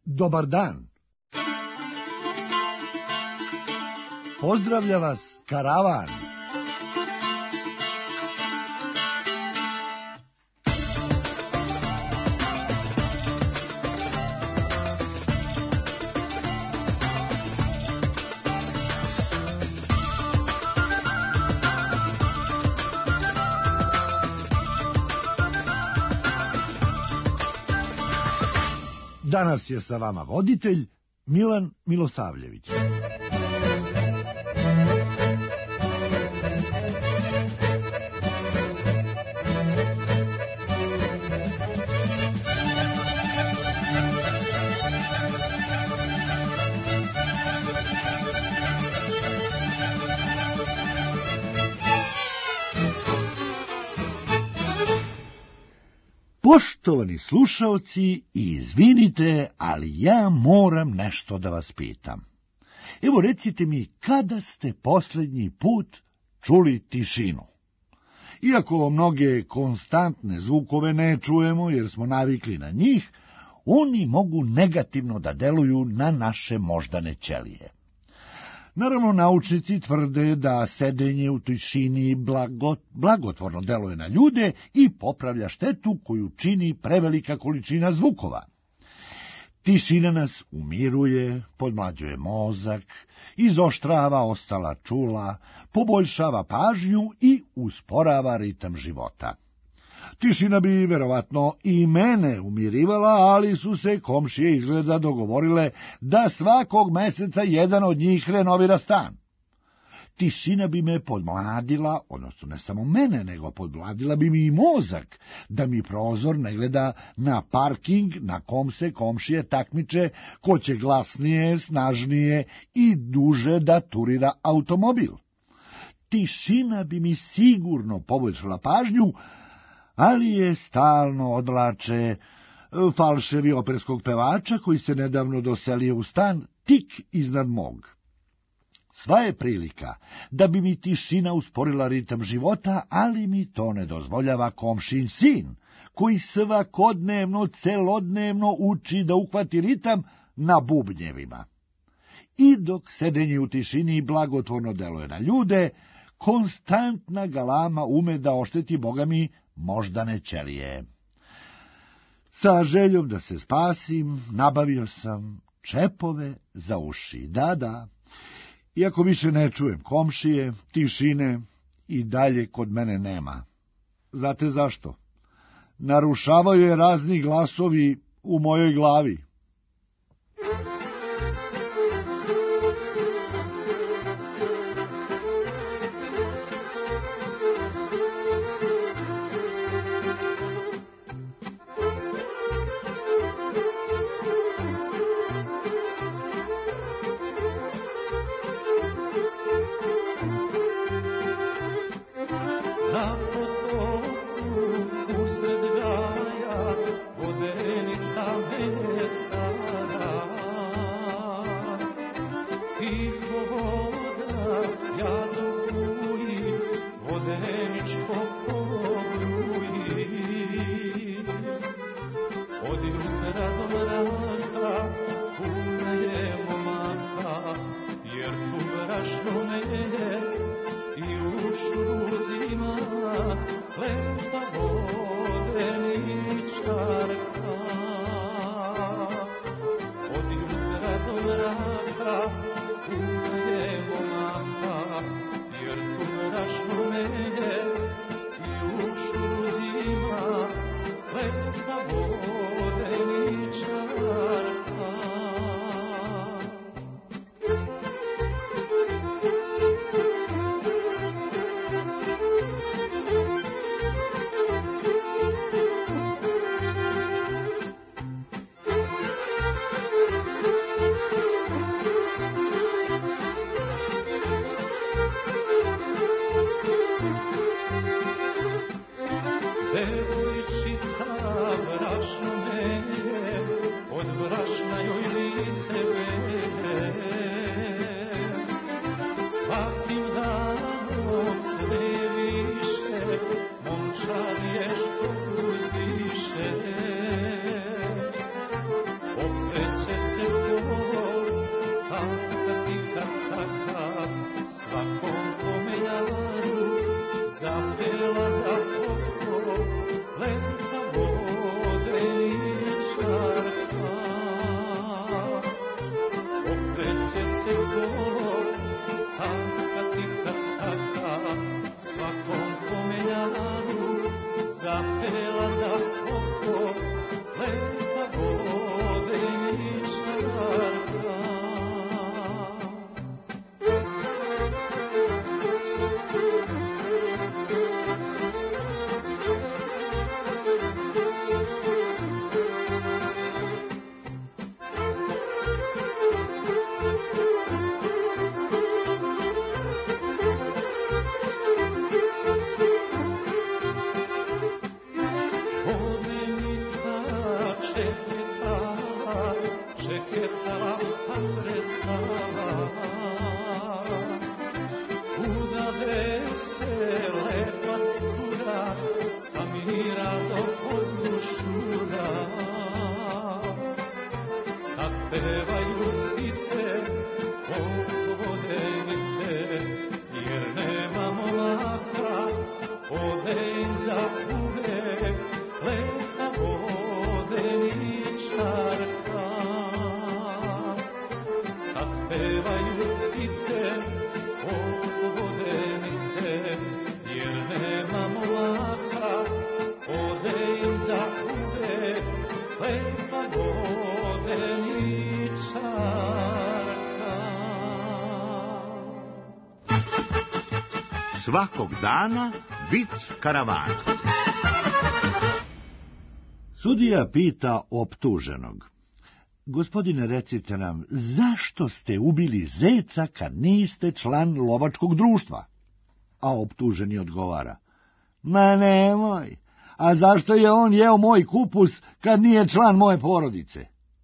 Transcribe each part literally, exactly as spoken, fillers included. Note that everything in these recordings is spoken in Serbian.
Dobar dan. Pozdravlja vas karavan. Danas je sa vama voditelj Milan Milosavljević. Poštovani slušaoci, izvinite, ali ja moram nešto da vas pitam. Evo recite mi, kada ste posljednji put čuli tišinu? Iako mnoge konstantne zvukove ne čujemo jer smo navikli na njih, oni mogu negativno da deluju na naše moždane ćelije. Naravno, naučnici tvrde da sedenje u tišini blagot, blagotvorno deluje na ljude i popravlja štetu koju čini prevelika količina zvukova. Tišina nas umiruje, podmlađuje mozak, izoštrava ostala čula, poboljšava pažnju i usporava ritam života. Tišina bi verovatno i mene umirivala, ali su se komšije izgleda dogovorile da svakog meseca jedan od njih renovira stan. Tišina bi me podmladila, odnosno ne samo mene, nego podmladila bi mi i mozak, da mi prozor ne gleda na parking na kom se komšije takmiče ko će glasnije, snažnije i duže da turira automobil. Tišina bi mi sigurno poboljšala pažnju, ali je stalno odlače falševi operskog pevača koji se nedavno doselio u stan tik iznad mog. Sva je prilika da bi mi tišina usporila ritam života, ali mi to ne dozvoljava komšin sin, koji svakodnevno, celodnevno uči da uhvati ritam na bubnjevima. I dok sedenje u tišini blagotvorno deluje na ljude, konstantna galama ume da ošteti, boga mi, moždane ćelije. Sa željom da se spasim, nabavio sam čepove za uši. Da, da, iako više ne čujem komšije, tišine i dalje kod mene nema. Znate zašto? Narušavaju je razni glasovi u mojoj glavi. Usred gaja vodenica mesta Svakog dana vic karavana. Sudija pita optuženog: Gospodine, recite nam, zašto ste ubili zeca kad niste član lovačkog društva? A optuženi odgovara: Ma nemoj, a zašto je on jeo moj kupus kad nije član moje porodice?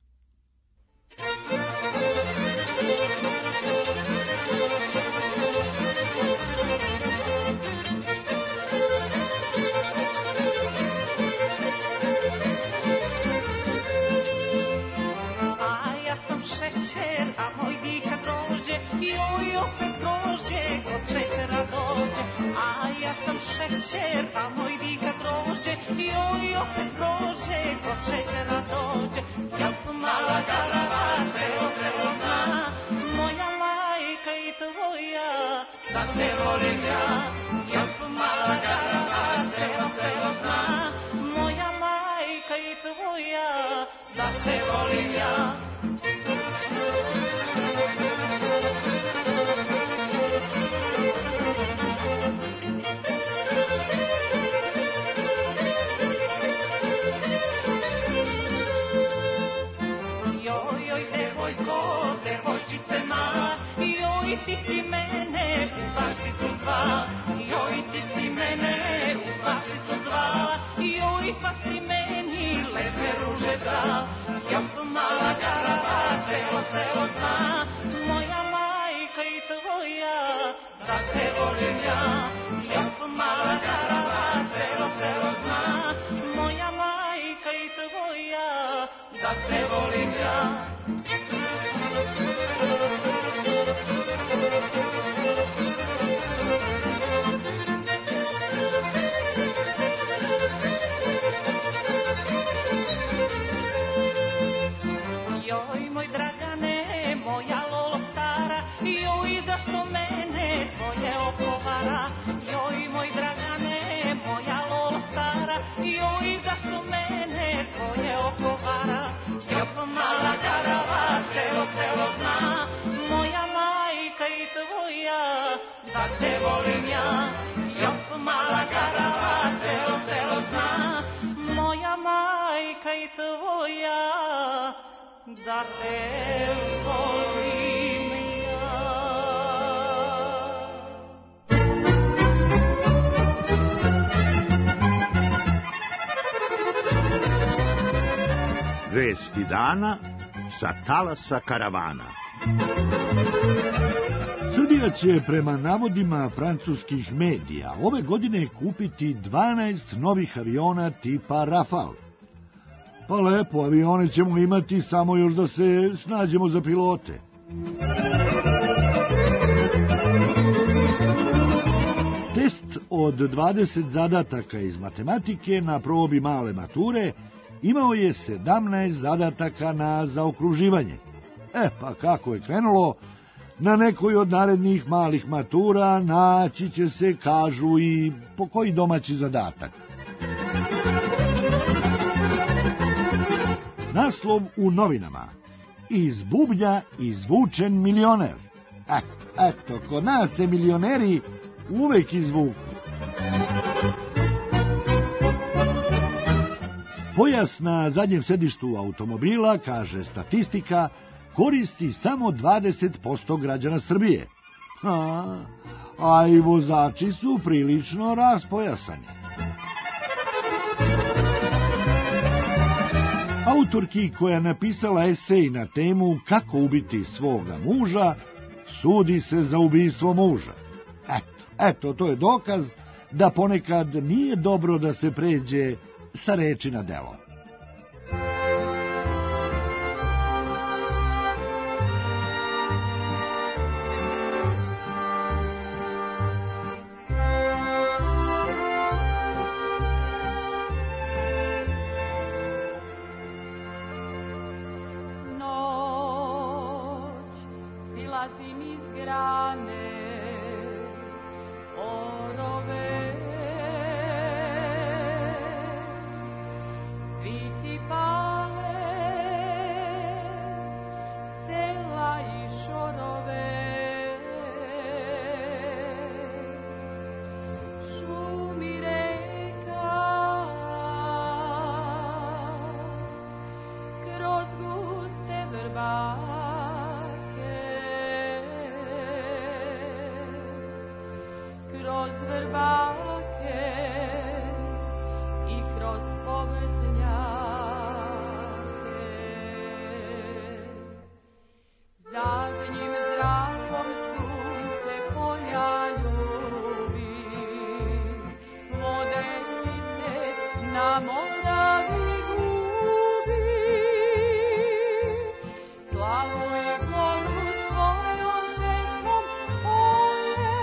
Šećer, a moj dika drožđe, joj opet grože, kod šećera dođe. Jop, mala garava, celo selo zna, moja majka i tvoja, da te volim ja. Jop, mala garava, celo selo zna, moja majka i tvoja, da te volim ja. Ti si mene u bašticu zvala, joj ti si mene u bašticu zvala, joj pa si meni lepe ruže dala. Jop, mala garava, celo selo zna, moja majka i tvoja, da te volim ja. Jop, mala garava, celo selo zna, moja majka i tvoja, da te volim ja. Da te volim ja, jop, mala garava, celo selo zna, moja majka i tvoja, da te volim ja. Vesti dana sa talasa karavana. Srbija će prema navodima francuskih medija ove godine kupiti dvanaest novih aviona tipa Rafale. Pa lepo, avione ćemo imati samo još da se snađemo za pilote. Test od dvadeset zadataka iz matematike na probi male mature imao je sedamnaest zadataka na zaokruživanje. E, pa kako je krenulo, na nekoj od narednih malih matura naći će se, kažu, i po koji domaći zadatak. Naslov u novinama: iz bubnja izvučen milioner. E, eto, kod nas se milioneri uvek izvuku. Pojas na zadnjem sedištu automobila, kaže statistika, koristi samo dvadeset posto građana Srbije. A, a i vozači su prilično raspojasani. Autorki koja je napisala esej na temu kako ubiti svoga muža, sudi se za ubistvo muža. Eto, eto, to je dokaz da ponekad nije dobro da se pređe sa reči na delo. Noć, silazim iz grane, orove, svici pale, sela i šorove, šumi reka, kroz guste vrbake, kroz vrbake i kroz povrtnjake. Zadnjim zrakom sunce polja ljubi, vodenice na Moravi gubi. Slavuje Bogu svojom pesmom polje,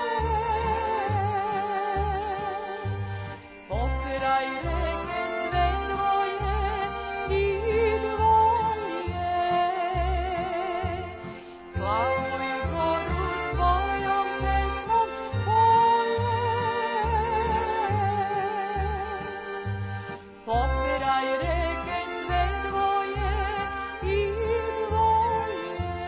pokraj reke sve dvoje i dvoje. Slavuje Bogu svojom pesmom polje, pokraj reke sve dvoje i dvoje.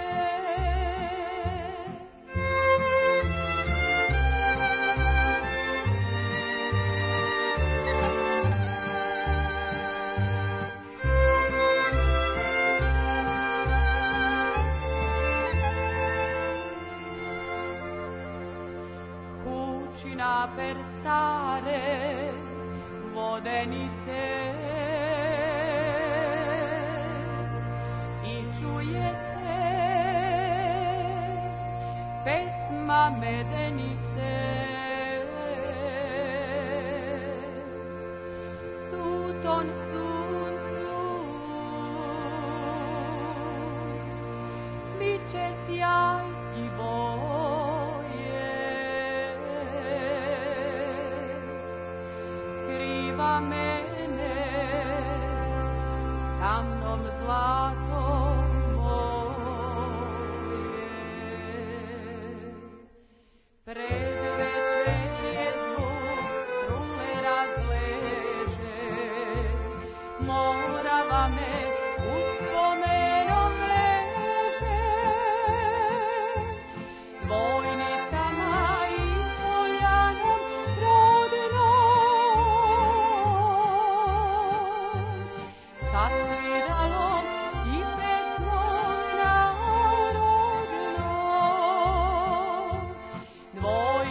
Kućina per stare vodenice i čuje se pesma medenice. Suton suncu smiče sjaj i boje, skriva mene sa mnom zlato moje. Predvečer je zvuk strune razleže, Morava me uspomenom leže. Vojnicama i poljanom rodnom, sa sviralom i pesmom narodnom. Dvoj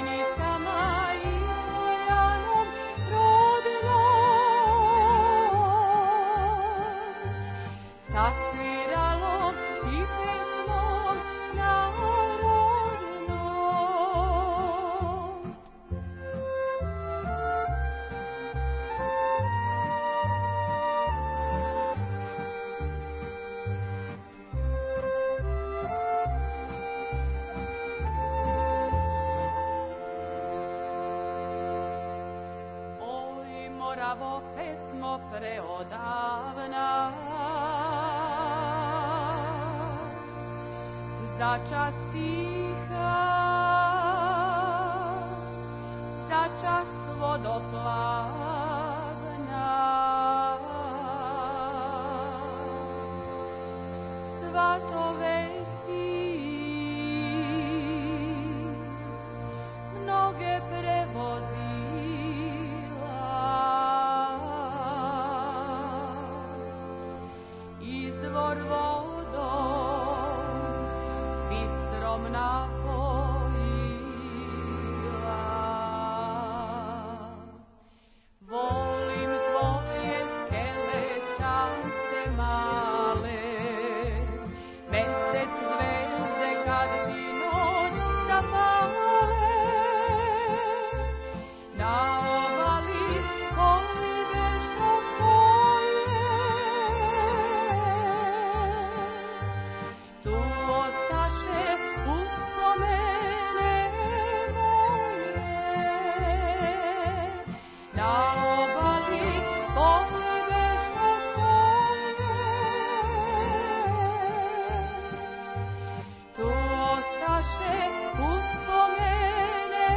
Začas tiha, začas vodoplavna, svatove si mnoge prevozila, izvor vodom bistrom napojila. Volim tvoje skele čance male, mesec zvezde kad ti noć zapale, na obali kolbe što stoje, tu ostaše uspomene moje. Na obali kolbe što stoje, tu ostaše uspomene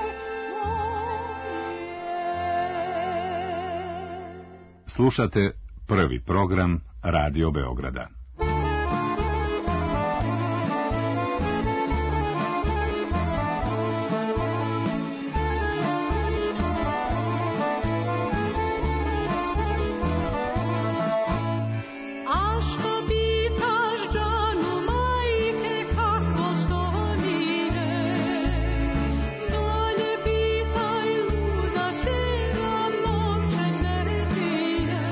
moje. Slušate prvi program Radio Beograda. A što pitaš džanu majke kako stolije, dolje pitaj ludačeva novčane tije.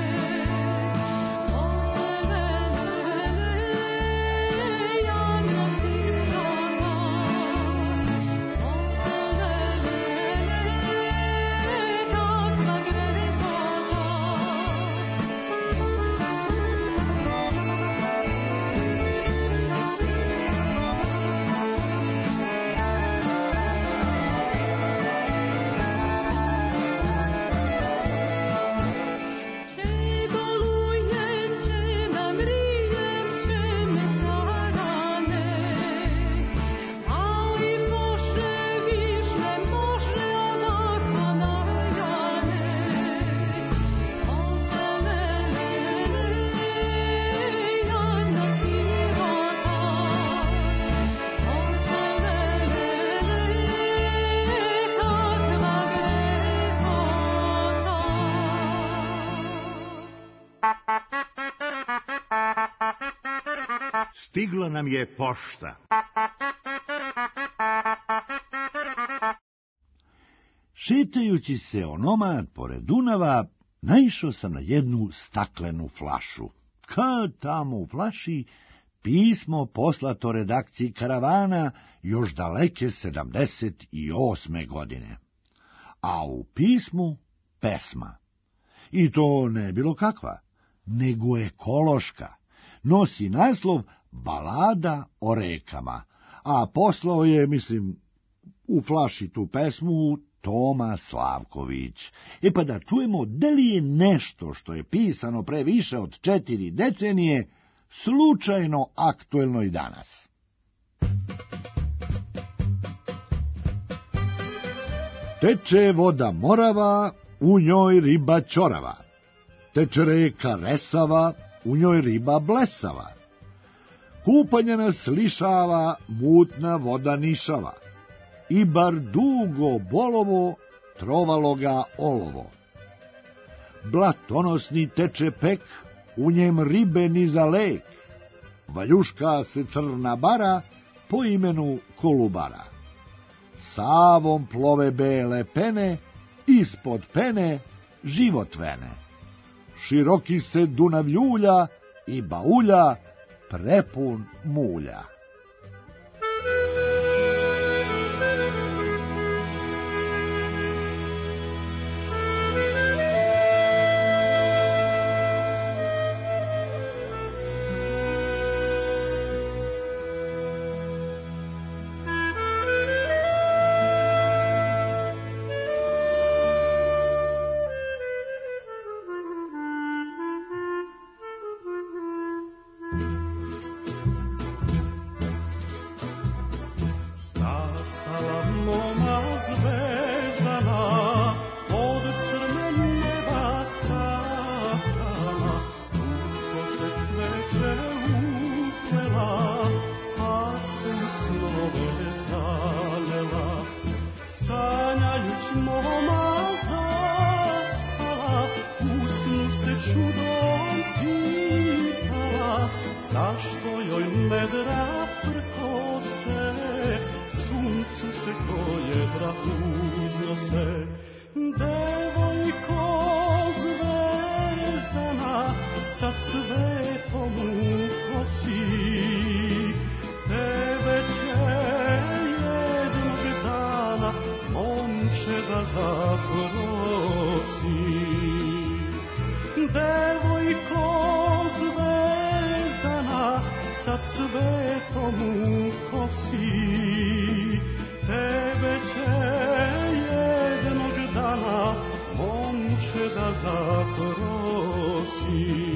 Olelele, javno sirana, olelele, kakva grezala. Če golujem, če namrijem, če me zarane, ali može više, može onako najrane. Olelele, jadna sirota, olelele, kakva grehota. Stigla nam je pošta. Šetajući se onomad pored Dunava, naišao sam na jednu staklenu flašu. Kad tamo u flaši pismo poslato redakciji Karavana još daleke sedamdeset osme godine. A u pismu pesma. I to ne bilo kakva, nego ekološka. Nosi naslov Balada o rekama, a poslao je, mislim, u flaši tu pesmu Toma Slavković. E pa da čujemo da li je nešto što je pisano pre više od četiri decenije slučajno aktuelno i danas. Teče voda Morava, u njoj riba ćorava. Teče reka Resava, u njoj riba blesava. Kupanje nas lišava, mutna voda nišava. I bar dugo bolovo, trovalo ga olovo. Blatonosni teče pek, u njem ribe ni za lek. Valjuška se crna bara, po imenu Kolubara. Savom plove bele pene, ispod pene život vene. Široki se Dunav ljulja i baulja, prepun mulja. kojoj medra prkose, suncu se kojedra uznose. Devojko zvezdana, sa cvetom u kosi, tebe će jednog dana momče da zaprosi. Devojko zvezdana, sa cvetom u kosi, tebe će jednog dana momče da zaprosi.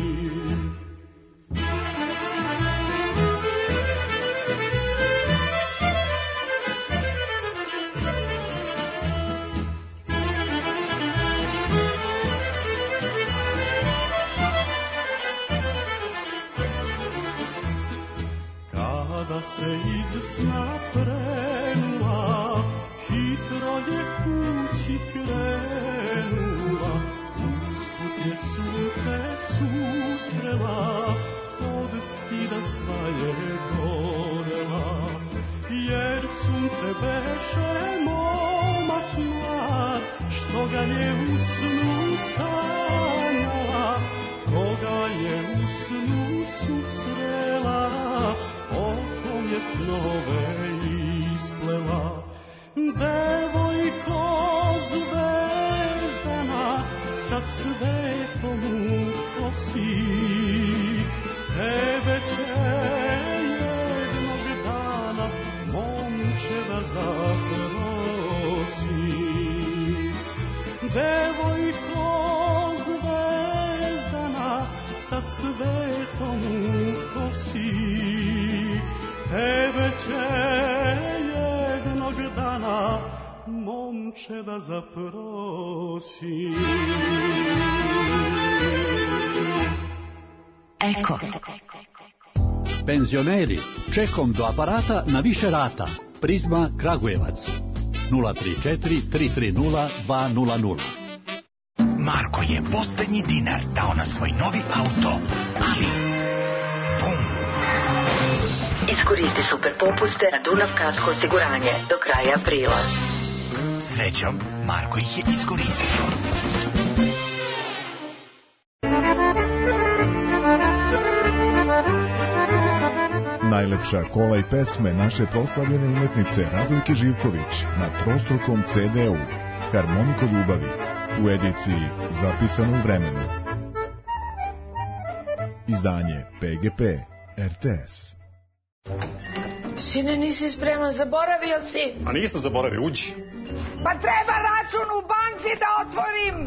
Kada se iz sna prenula, hitro je kući krenula, usput je sunce susrela, od stida sva je gorela. Jer sunce beše momak mlad, što ga je u snu sanjala, koga je u snu susrela, o kom je snove isplela. Devojko zvezdana, sa cvetom u kosi, tebe će jednog dana momče da zaprosi. Devojko zvezdana, sa cvetom u kosi, tebe će jednog dana momče da zaprosi. Eko. Penzioneri, čekom do aparata na više rata. Prizma Kragujevac. nula tri četiri tri tri nula dva nula nula. Marko je posljednji dinar dao na svoj novi auto, ali... Bum! Iskoristi super popuste na Dunav Kasko osiguranje do kraja aprila. Srećom, Marko ih je iskoristio. Najlepša kola i pesme naše proslavljene umetnice Radojke Živković na trostrukom ce de u Harmoniko ljubavi u ediciji Zapisano u vremenu. Izdanje pe ge pe er te es. Sine, nisi spreman, zaboravio si. A nisam zaboravio, uđi. Pa treba račun u banci da otvorim.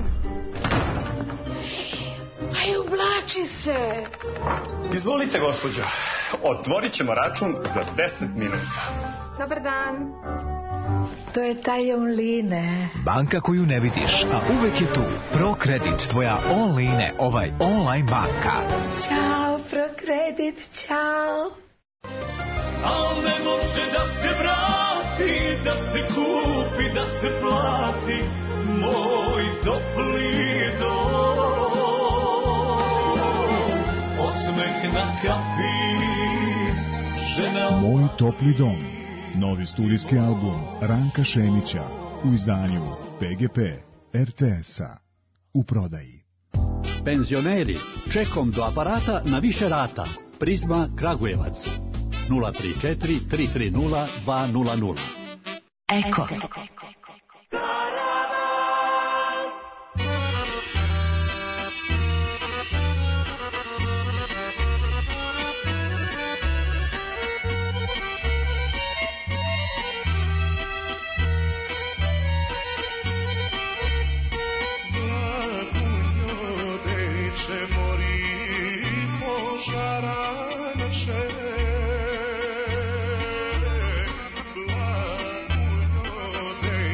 Aj, oblači se. Izvolite, gospođo. Otvorit ćemo račun za deset minuta. Dobar dan. To je taj online. Banka koju ne vidiš, a uvek je tu. ProKredit, tvoja online, ovaj online banka. Ćao, ProKredit, ćao. Al ne može da se vrati, da se kupi, da se plati moj topli dom. Osmeh na kapi, žena... Moj topli dom. Novi studijski album Ranka Šemića u izdanju pe ge pe er te es-a u prodaji. Penzioneri, čekom do aparata na više rata. Prizma Kragujevac. nula tri četiri tri tri nula dva nula nula. Eko. Blago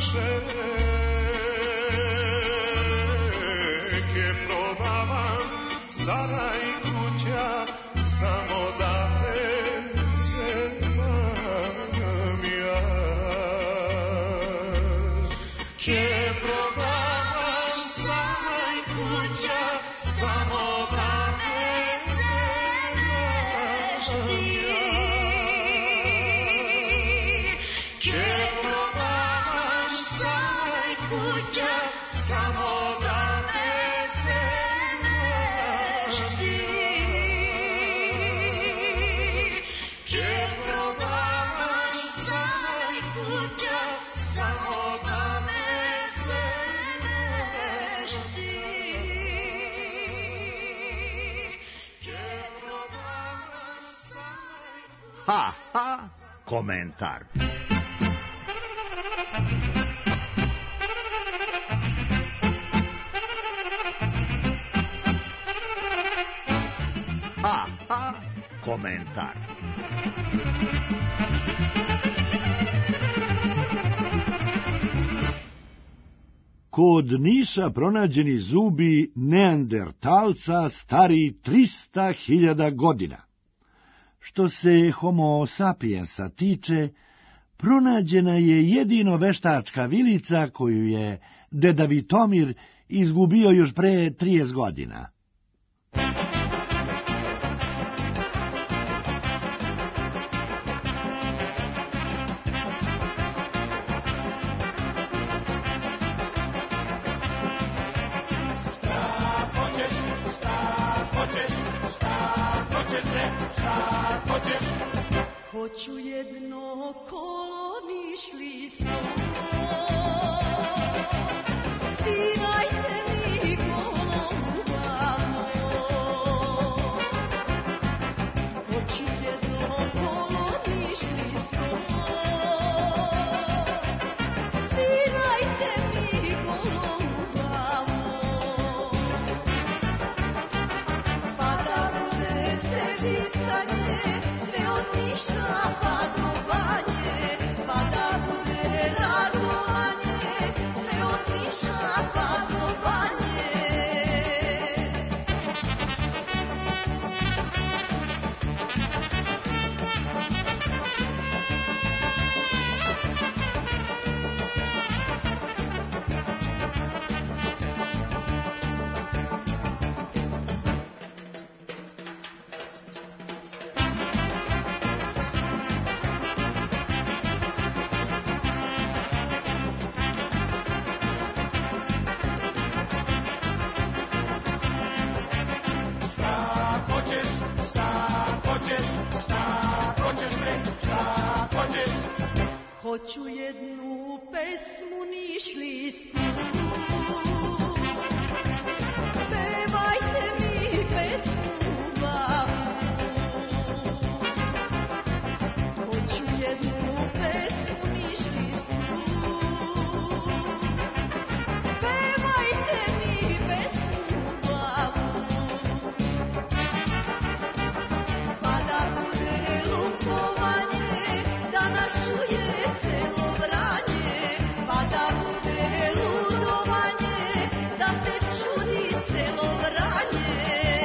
Ha, ha, komentar. Ha, ha, komentar. Kod Niša pronađeni zubi neandertalca stari trista hiljada godina. Što se Homo sapiensa tiče, pronađena je jedino veštačka vilica koju je deda Vitomir izgubio još pre trideset godina. Hoću jedno kolo mišli smo, svirajte mi kolo ubavno. Hoću jedno kolo mišli smo, svirajte mi kolo ubavno. Pa da bude se visanje, sve od ništa pa do banje, pa da bude radovanje, sve od niša pa do banje. Hoću jednu pesmu nišlijsku, pevajte mi pesmu ubavnu. Hoću jednu pesmu nišlijsku, pevajte mi pesmu ubavnu. Pa da bude lukovanje, da nas čuje celo Vranje, pa da bude ludovanje, da se čudi celo Vranje.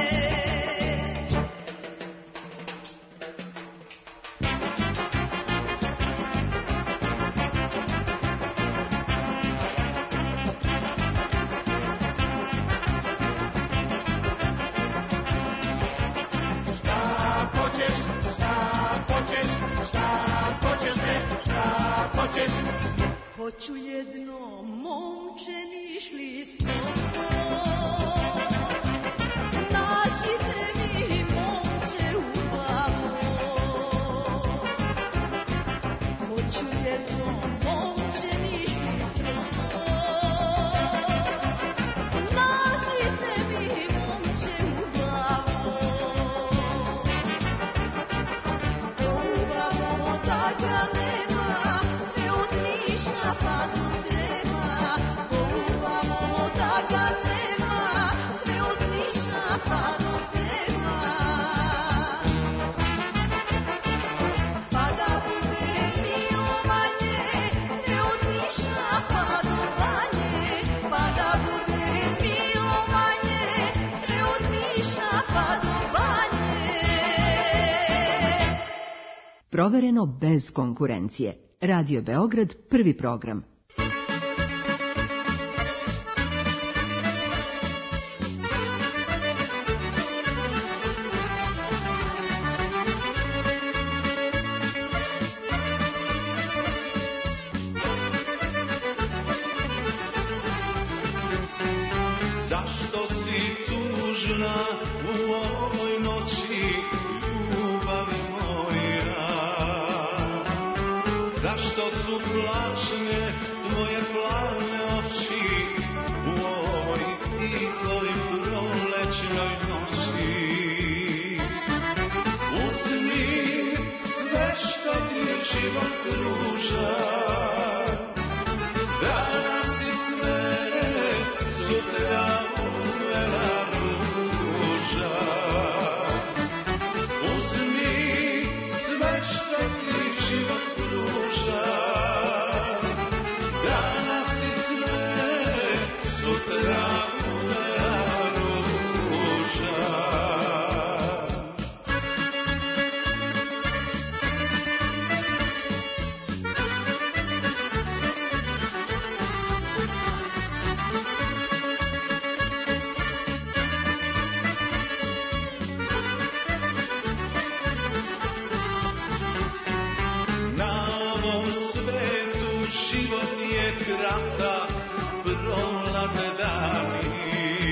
Hoću jedno momče nišlijsko, nađite mi momče ubavno. Hoću jedno momče nišlijsko, nađite mi momče ubavno. Ubavno da ga nema, sve od Niša pa do Srema. Ubavno da ga nema, sve od Niša pa do Srema. Pa da bude milovanje, Provereno bez konkurencije. Radio Beograd, prvi program. Zašto si tužna u ovoj noći, ljubavi moja? Zašto su plašne tvoje plave oči u ovoj tihoj prolećnoj noći? Uzmi sve što ti život pruža, danas i sve, sutra umrela ruža. Uzmi sve što ti život pruža, danas i sve, sutra umrela ruža. Na ovom svetu život je kratak, prolaze dani.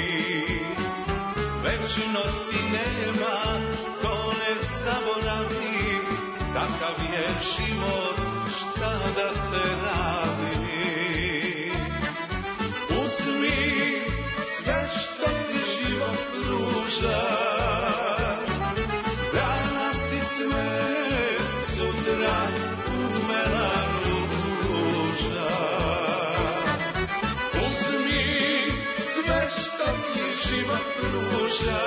Večnosti nema, ko ne zaboravi, takav je život, šta da se radi. Uzmi sve što ti život pruža, danas i sve, sutra umrela ruža. Uzmi sve što ti život pruža,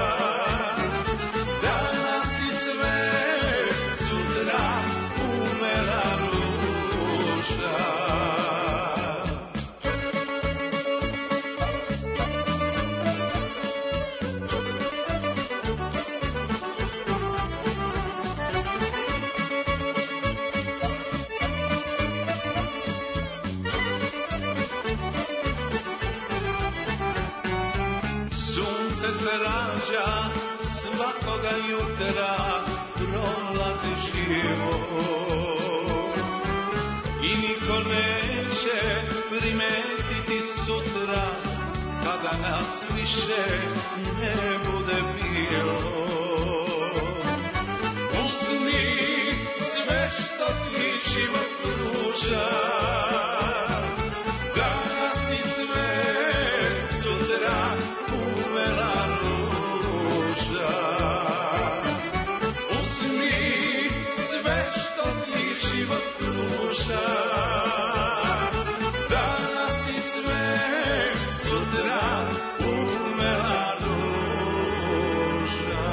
danas i sve, sutra umrela ruža. Sunce se rađa svakoga jutra, prolazi život i niko neće primetiti sutra, kada nas više ne bude bilo. Uzmi sve što ti život pruža, danas i sve, sutra umrela ruža. Uzmi sve što ti život pruža, danas i sve, sutra umrela ruža.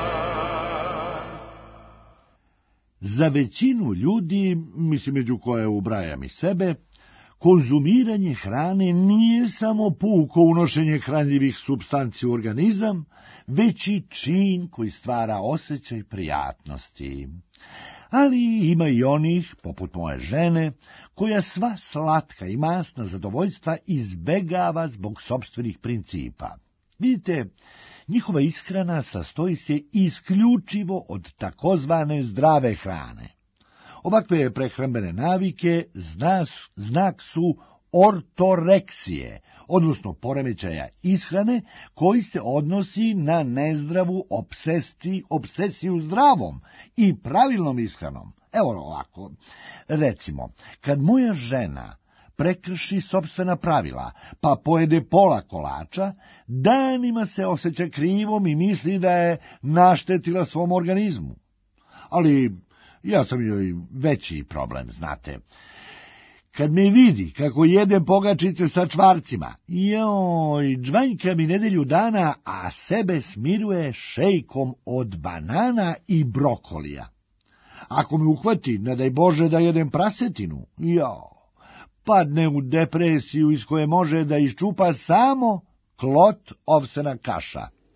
Za većinu ljudi, mislim među koje ubrajam i sebe, konzumiranje hrane nije samo puko unošenje hranljivih supstanci u organizam, već i čin koji stvara osjećaj prijatnosti. Ali ima i onih, poput moje žene, koja sva slatka i masna zadovoljstva izbegava zbog sopstvenih principa. Vidite, njihova ishrana sastoji se isključivo od takozvane zdrave hrane. Ovakve prehrambene navike znas, znak su ortoreksije, odnosno poremećaja ishrane koji se odnosi na nezdravu obsesti, obsesiju zdravom i pravilnom ishranom. Evo ovako, recimo, kad moja žena prekrši sopstvena pravila, pa pojede pola kolača, danima se osjeća krivom i misli da je naštetila svom organizmu. Ali ja sam joj veći problem, znate. Kad me vidi kako jedem pogačice sa čvarcima, joj, džvanjka mi nedelju dana, a sebe smiruje šejkom od banana i brokolija. Ako me uhvati, ne daj Bože da jedem prasetinu, jo, padne u depresiju iz koje može da iščupa samo klot ovsena kaša.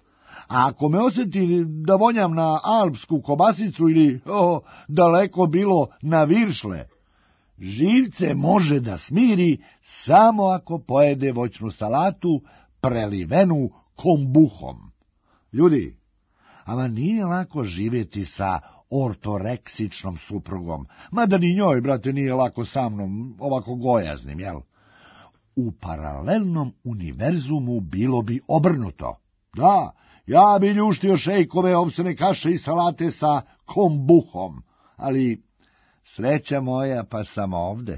A ako me osjeti da vonjam na alpsku kobasicu ili, o, daleko bilo, na viršle, živce može da smiri samo ako pojede voćnu salatu prelivenu kombuhom. Ljudi, ama nije lako živjeti sa ortoreksičnom suprugom, mada ni njoj, brate, nije lako sa mnom, ovako gojaznim, jel? U paralelnom univerzumu bilo bi obrnuto. Da, ja bi ljuštio šejkove ovsene kaše i salate sa kombuhom, ali sreća moja pa sam ovde.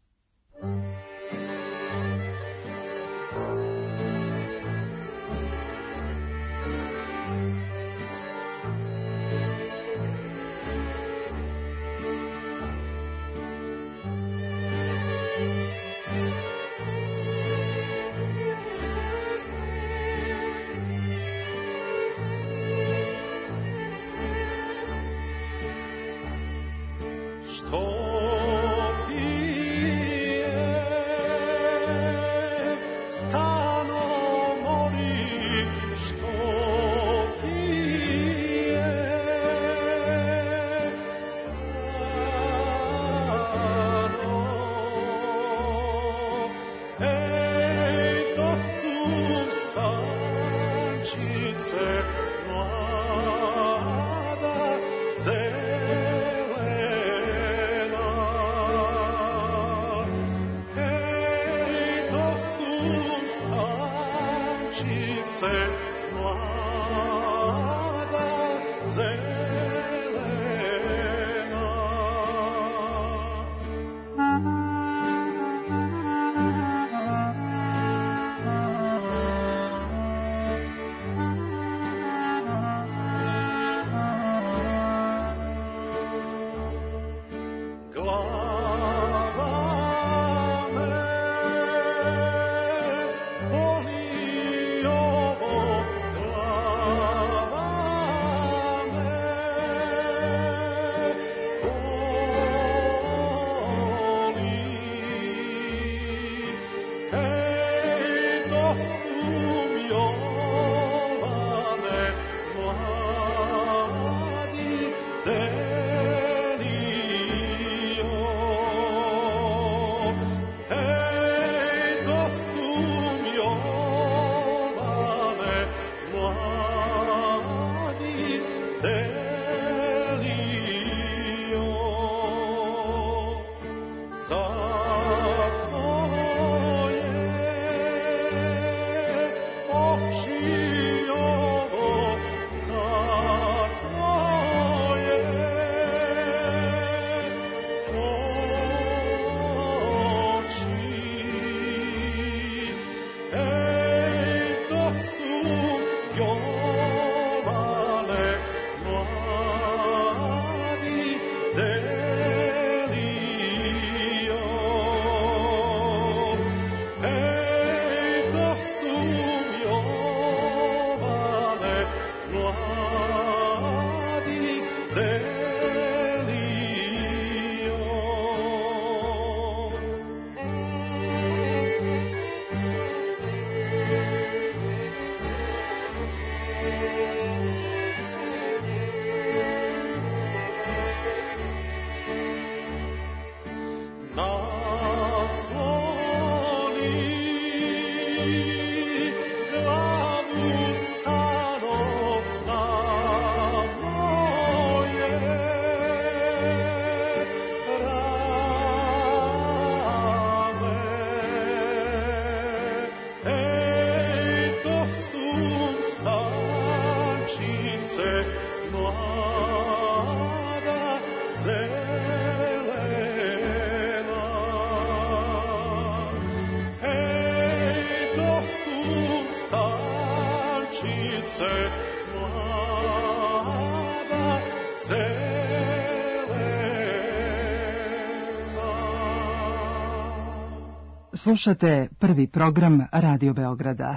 Slušate prvi program Radio Beograda.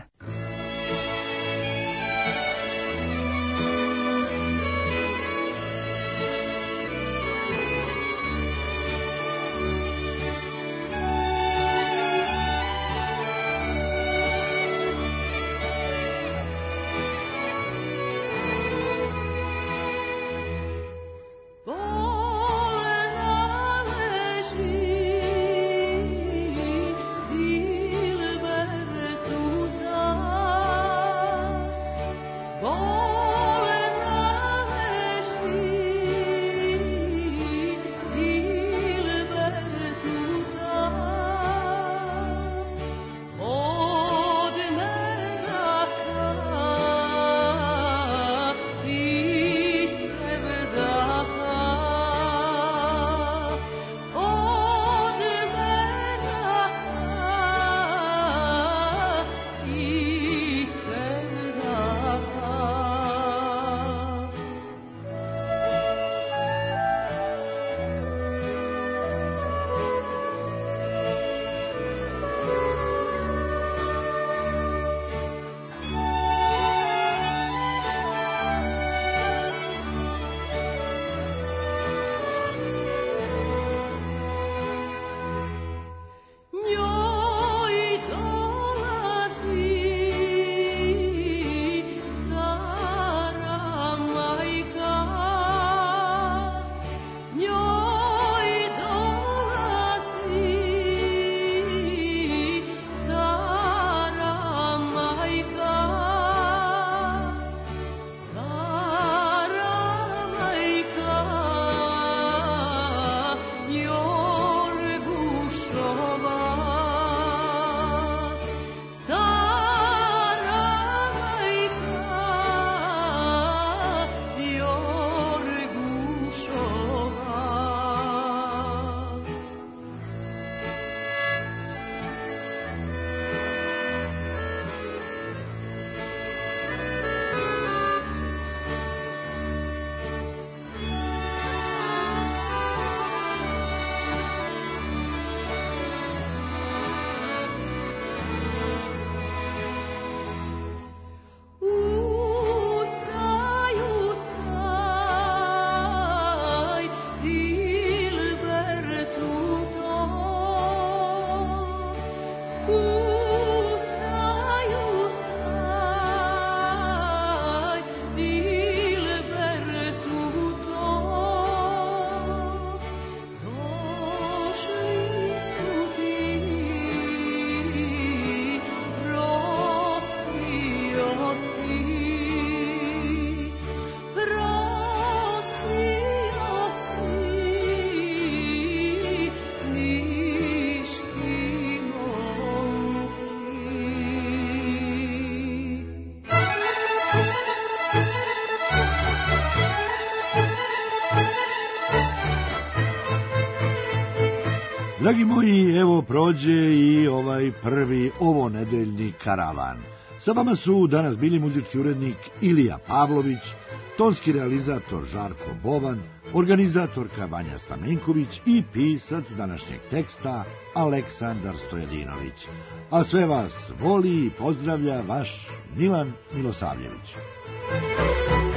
Dragi moji, evo prođe i ovaj prvi ovonedeljni karavan. Sa vama su danas bili muzički urednik Ilija Pavlović, tonski realizator Žarko Bovan, organizatorka Vanja Stamenković i pisac današnjeg teksta Aleksandar Stojadinović. A sve vas voli i pozdravlja vaš Milan Milosavljević.